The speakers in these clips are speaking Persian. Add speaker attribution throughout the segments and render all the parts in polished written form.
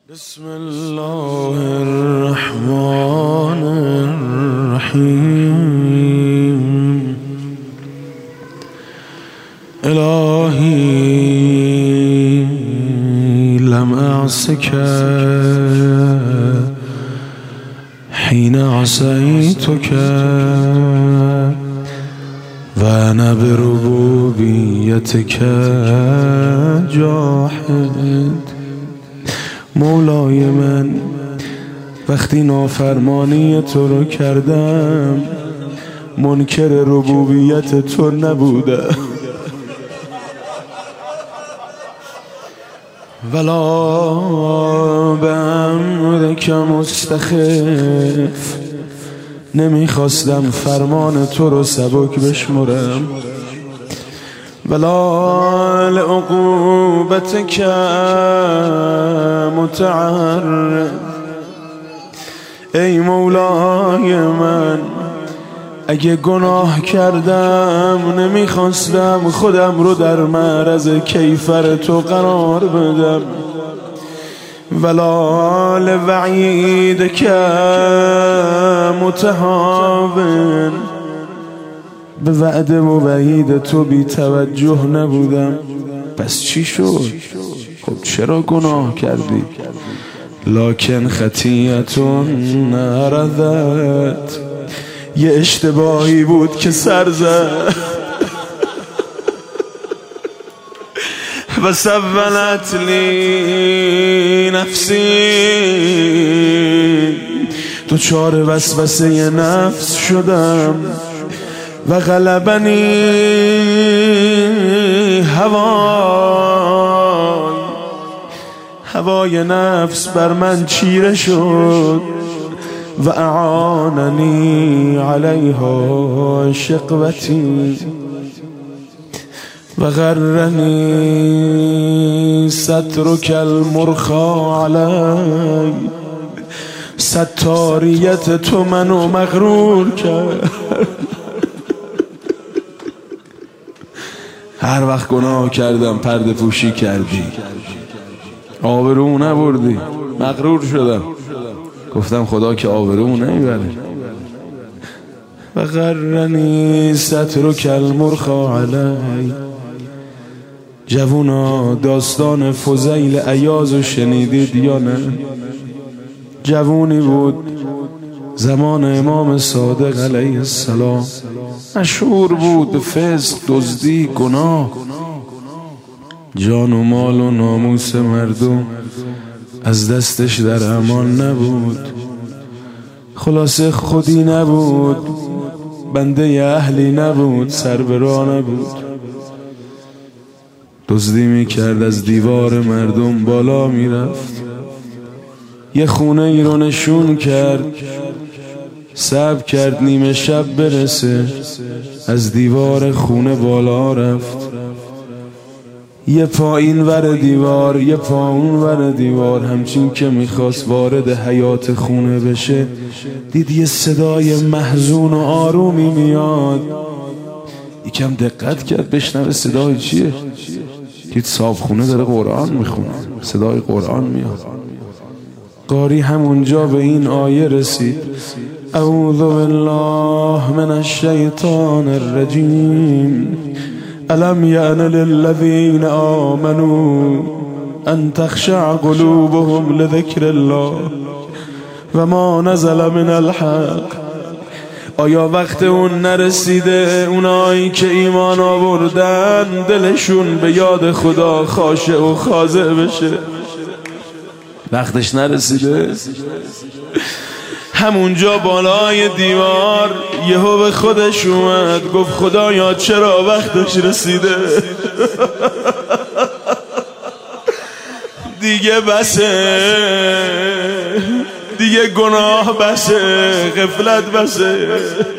Speaker 1: بسم الله الرحمن الرحیم. الهی لم اعصک حین عصیتک و انا بربوبیتک جاحد. مولای من، وقتی نافرمانی تو رو کردم منکر ربوبیت تو نبودم، ولا به امرک مستخف. نمیخواستم فرمان تو رو سبک بشمرم، ولا لعقوبتک متعرض. ای مولای من، اگه گناه کردم نمیخواستم خودم رو در معرض کیفر تو قرار بدم، ولا لوعیدک متهاون. به وعده و وعید تو بی توجه نبودم. پس چی شد؟ خب چرا گناه کردی؟ لکن خطیئتون عرضت. یه اشتباهی بود که سر زد و سولت لی نفسی. دچار وسوسه نفس شدم و غلبنی هوای نفس بر من چیره شد و اعاننی علیها شقوتی و غرنی سترک المرخا علی. ستاریت تو منو مغرور کرد. هر وقت گناه کردم پرده پوشی کردی، آبرو نبردی. مغرور شدم، گفتم خدا که آبرو نمیبره. و غرنی سترک المرخا علی. جوونا، داستان فضیل عیاضو شنیدید یا نه؟ جوونی بود زمان امام صادق علیه السلام، مشهور بود فسق، دزدی، گناه. جان و مال و ناموس مردم از دستش در امان نبود. خلاصه خودی نبود، بنده اهلی نبود، سر به راه نبود. دزدی میکرد، از دیوار مردم بالا میرفت. یه خونه ای رو نشون کرد، صبر کرد نیمه شب برسه، از دیوار خونه بالا رفت. یه پا این ور دیوار، یه پا اون ور دیوار. همچین که میخواست وارد حیات خونه بشه، دید یه صدای محزون و آرومی میاد. یکم دقت کرد بشنوه صدای چیه. دید صاحب خونه داره قرآن میخونه، صدای قرآن میاد. قاری همونجا به این آیه رسید: اعوذ بالله من الشیطان الرجیم. الم یأن للذین آمنوا ان تخشع قلوبهم لذکر الله و ما نزل من الحق. آیا وقت اون نرسیده اونایی که ایمان آوردن دلشون به یاد خدا خاشع و خاضع بشه؟ وقتش نرسیده؟ همونجا بالای دیوار یهو به خودش اومد، گفت خدایا چرا وقتش رسیده؟ دیگه بسه، دیگه گناه بسه، غفلت بسه.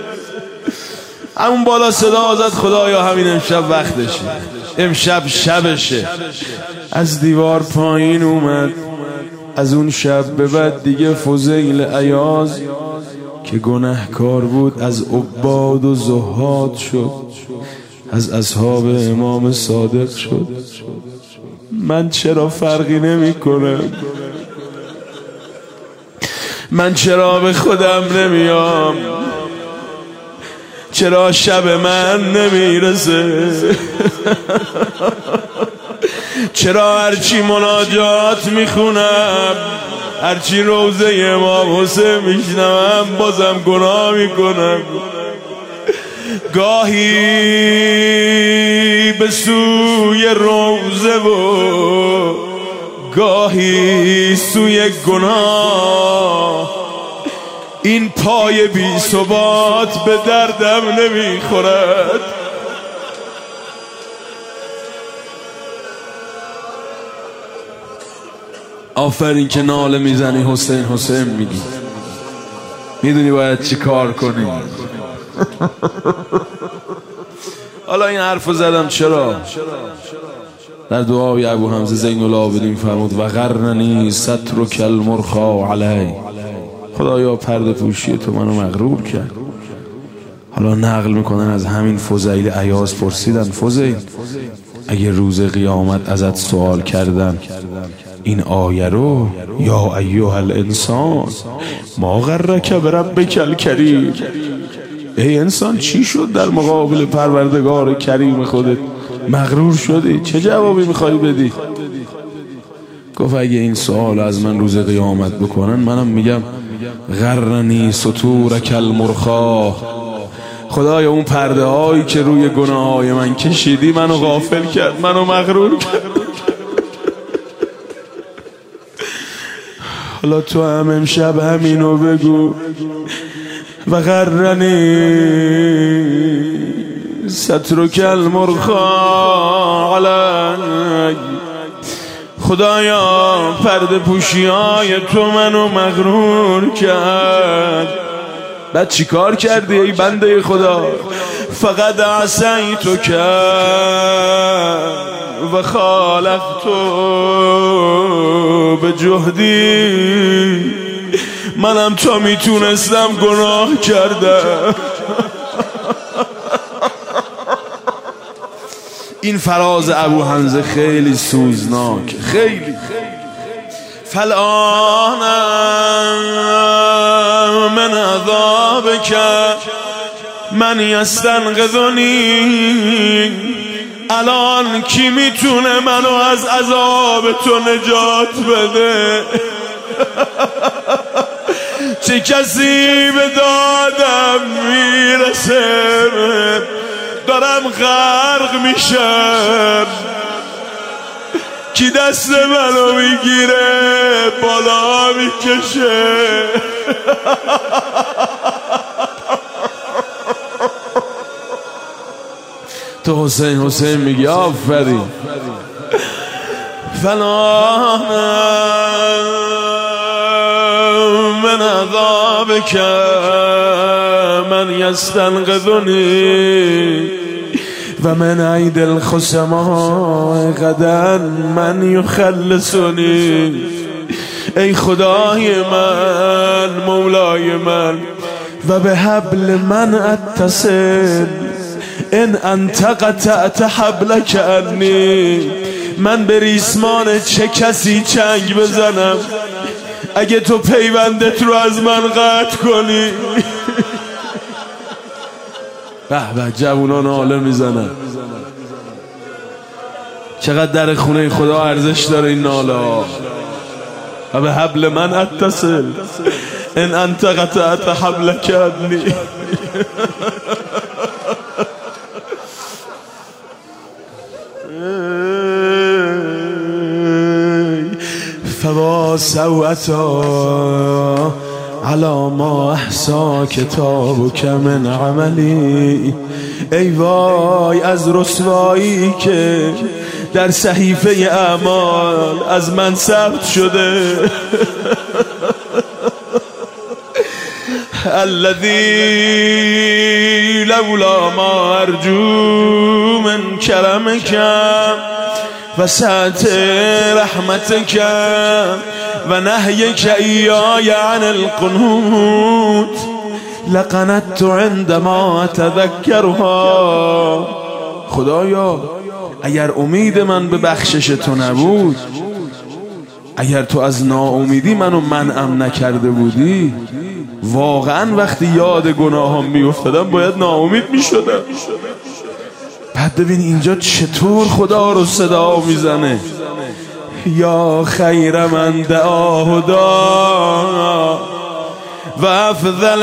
Speaker 1: همون بالا صدا زد خدایا همین امشب وقتشه، امشب شبشه. از دیوار پایین اومد. از اون شب به بعد دیگه فضیل عیاض که گناهکار بود از عباد و زهاد شد، از اصحاب امام صادق شد. من چرا فرقی نمی کنم؟ من چرا به خودم نمیام؟ چرا شب من نمیرسه؟ چرا هرچی مناجات میخونم، هرچی روزه امام حسین میشنوم، بازم گناه میکنم؟ گاهی به سوی روزه و گاهی سوی گناه، این پای بی ثبات به دردم نمیخورد. آفرین که ناله میزنی حسین حسین میگی، میدونی باید چی کار کنی. حالا این حرفو زدم چرا؟ در دعای ابو حمزه زین العابدین فرمود و غرنی سترک المرخا علی، خدایا پرده پوشی تو منو مغرور کرد. حالا نقل میکنن از همین فضیل عیاض پرسیدن فضیل اگه روز قیامت ازت سوال کردن این آیه رو، یا ایها الانسان ما غرک بربک الکریم، ای انسان چی شد در مقابل پروردگار کریم خودت مغرور شدی؟ چه جوابی میخوای بدی؟ گفت اگه این سوال از من روز قیامت بکنن، منم میگم غرنی ستورک المرخا، خدایا اون پرده هایی که روی گناه های من کشیدی منو غافل کرد، منو مغرور کرد. حالا تو هم امشب همینو بگو و غرنی سترک المرخا علی، خدایا پرده پوشی های تو منو مغرور کرد. بعد چی کار کردی ای بنده خدا؟ فقط عصیتو کرد و خالقتو به جهدی، منم تا میتونستم گناه کردم. این فراز ابو حمزه خیلی سوزناک، خیلی. فالآن من عذابک من یستنقذنی، الان کی میتونه منو از عذاب تو نجات بده؟ چه کسی به دادم میرسه؟ دارم غرق میشم، کی دست منو میگیره بالا میکشه؟ تو حسین حسین میگی آفرین. فلا من عذابک من یستنقذنی و من عید الخصما غدا من یخلصنی. ای خدای من، مولای من، و به حبل من اتصل ان انت قطعت حبلک عنی، من به ریسمان چه کسی چنگ بزنم اگه تو پیوندت رو از من قطع کنی؟ به به جوونان حاله میزنن. چقدر در خونه خدا ارزش داره این ناله ها. و به حبل من اتصل ان انت قطعت حبلک عنی. فوا سوءتا علی ما احصا کتابک من عملی، ای وای از رسوایی که در صحیفه اعمال از من ثبت شده. الذی لولا ما ارجو من کرمک و سعت رحمتک و نهیک ایای عن القنوت لقنت عندما اتذکرها. خدایا اگر امید من به بخشش تو نبود، اگر تو از ناامیدی منو منعم نکرده بودی، واقعا وقتی یاد گناهام میافتادم باید ناامید میشدم. بعد ببین اینجا چطور خدا رو صدا میزنه: یا خیر من دعاه دا و افضل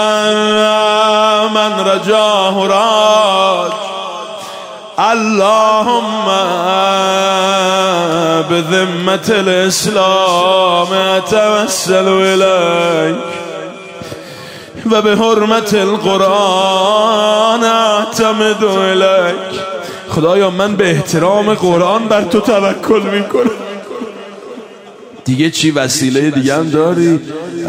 Speaker 1: من رجاه راج، اللهم بذمة الاسلام اتوسل الیک و به حرمت القرآن اعتمد الیک. خدایا من به احترام قرآن بر تو توکل میکنم. دیگه چی وسیله دیگه هم داری؟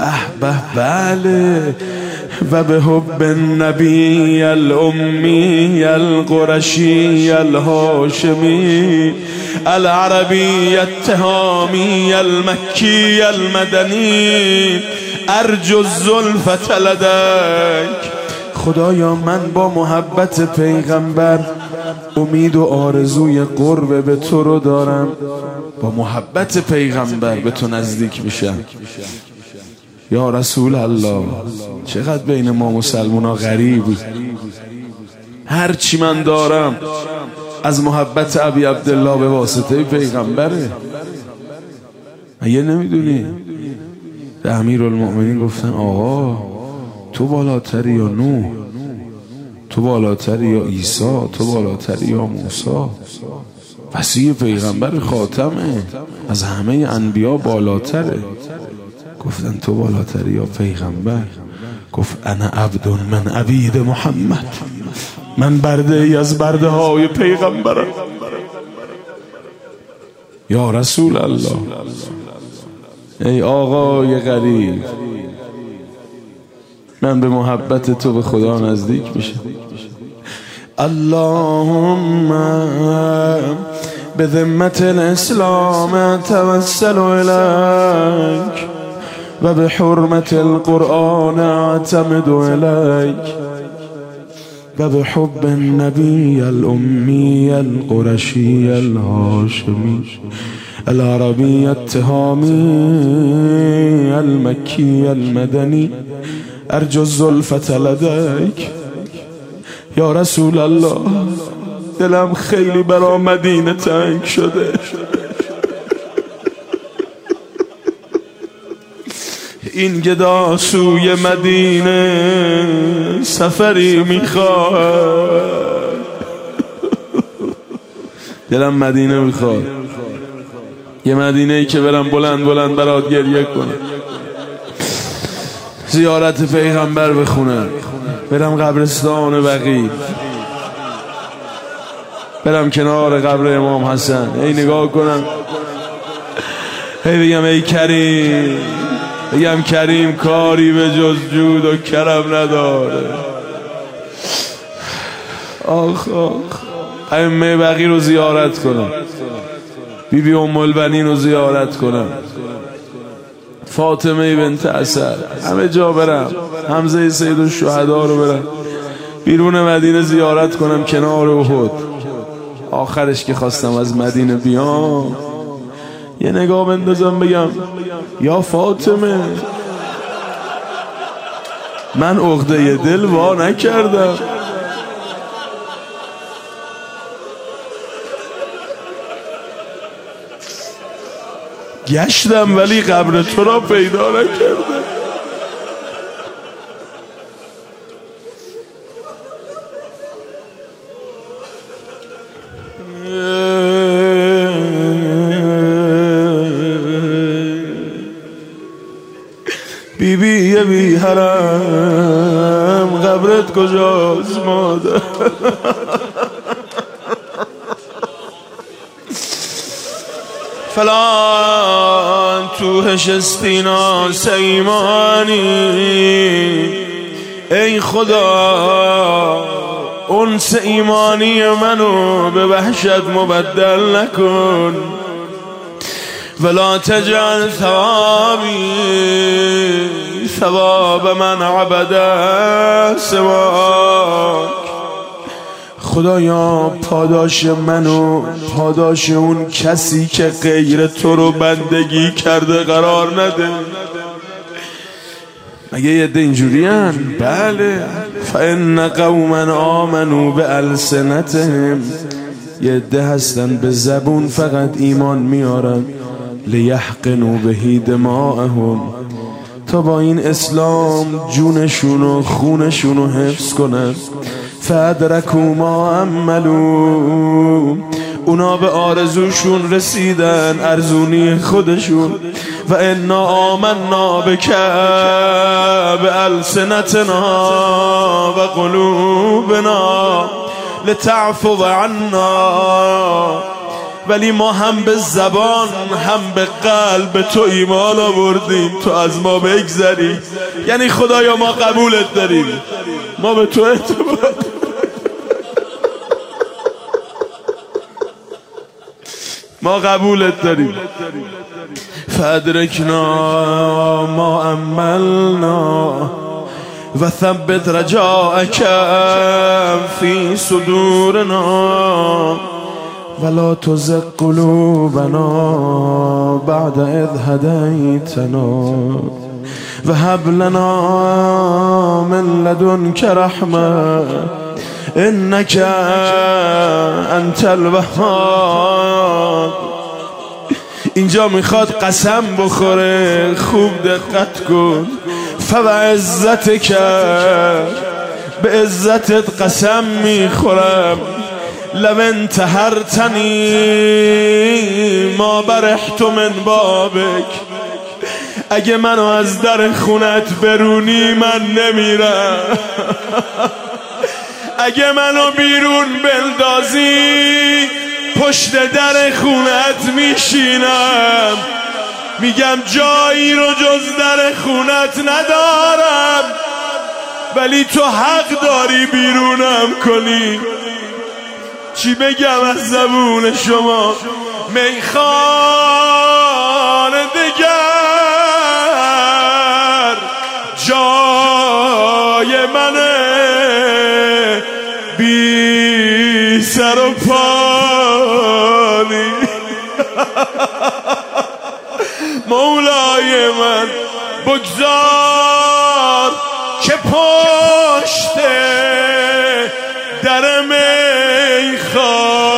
Speaker 1: بله. و به حب النبی الامی القرشی الهاشمی العربی التهامی المکی المدنی ارجو الزلفة لدیک. خدایا من با محبت پیغمبر امید و آرزوی قرب به تو رو دارم، با محبت پیغمبر به تو نزدیک میشم. یا رسول الله، چقدر بین ما مسلمان ها غریبی. هر چی من دارم از محبت ابی عبدالله به واسطه پیغمبره. اگه نمیدونی به امیرالمؤمنین گفتن آقا تو بالاتری یا نوح، تو بالاتری یا عیسی، تو بالاتری یا موسی. وصی پیغمبر خاتمه، از همه انبیا بالاتره. گفتن تو بالاتری یا پیغمبر؟ گفت انا عبد من عبید محمد، من برده ای از برده های پیغمبرم. یا رسول الله، ای آقای غریب، من به محبت تو به خدا نزدیک میشم. اللهم بذمة الاسلام توسل الیک و به حرمت القرآن اعتمد الیک و به حب النبی الامی القرشی الهاشمی العربی التهامی المکی المدنی ارجو الزلفة لدیک. یا رسول الله، دلم خیلی برا مدینه تنگ شده. این گدا سوی مدینه سفری میخواد. دلم مدینه میخواد، یه مدینه ای که برم بلند بلند برات گریه کنم، زیارت پیغمبر بخونم، برم قبرستان بقیع، برم کنار قبر امام حسن، ای نگاه کنم، ای بگم ای کریم، بگم کریم کاری به جز جود و کرم نداره. آخ آخ. ائمه بقیع رو زیارت کنم، بی بی ام البنین رو زیارت کنم، فاطمه بنت اسد، همه جا برم، حمزه سید الشهدا رو برم، بیرون مدینه زیارت کنم، کنار احد. آخرش که خواستم از مدینه بیام، یه نگاه بندازم بگم یا فاطمه، من عقده دل وا نکردم، گشتم ولی قبر تو را پیدا نکردم. بی بی بی حرم، قبرت کجاست مادر؟ فلان تو هشستینا سیمانی، ای خدا انس ایمانی منو به وحشت مبدل نکن، ولا تجعل ثوابی ثواب من عبد سواک. خدایا پاداش منو پاداش اون کسی که غیر تو رو بندگی کرده قرار نده. مگه یه عده اینجورین؟ بله. فإن قوما آمنوا بألسنتهم، یه عده هستن به زبون فقط ایمان میارن، لیحقنوا به دماءهم، تا با این اسلام جونشون و خونشون رو حفظ کنن. فادرکوا ما عملوا، اونا به آرزوشون رسیدن، ارزونی خودشون. و انا آمنا بک بألسنتنا و قلوبنا لتعفو عنا، ولی ما هم به زبان هم به قلب تو ایمان آوردیم، تو از ما بگذری. یعنی خدایا ما قبولت داریم، ما به تو اعتماد، ما قبولت داریم. فادرکنا ما عملنا و ثبت رجاءک فی صدورنا ولا تزغ قلوبنا بعد اذ هدیتنا و هب لنا من لدنک رحمه انک انت الوهاب. اینجا میخواد قسم بخوره، خوب دقت کن. فوعزتک، به عزتت قسم میخورم، لو انتحرتنی ما برحت من بابک، اگه منو از در خونت برونی من نمیرم، اگه منو بیرون بندازی پشت در خونت میشینم، میگم جایی رو جز در خونت ندارم، ولی تو حق داری بیرونم کنی. چی بگم از زبون شما؟ میخان دگر جای منه، بی سر و پانی. مولای من بگذار که پشت در میخان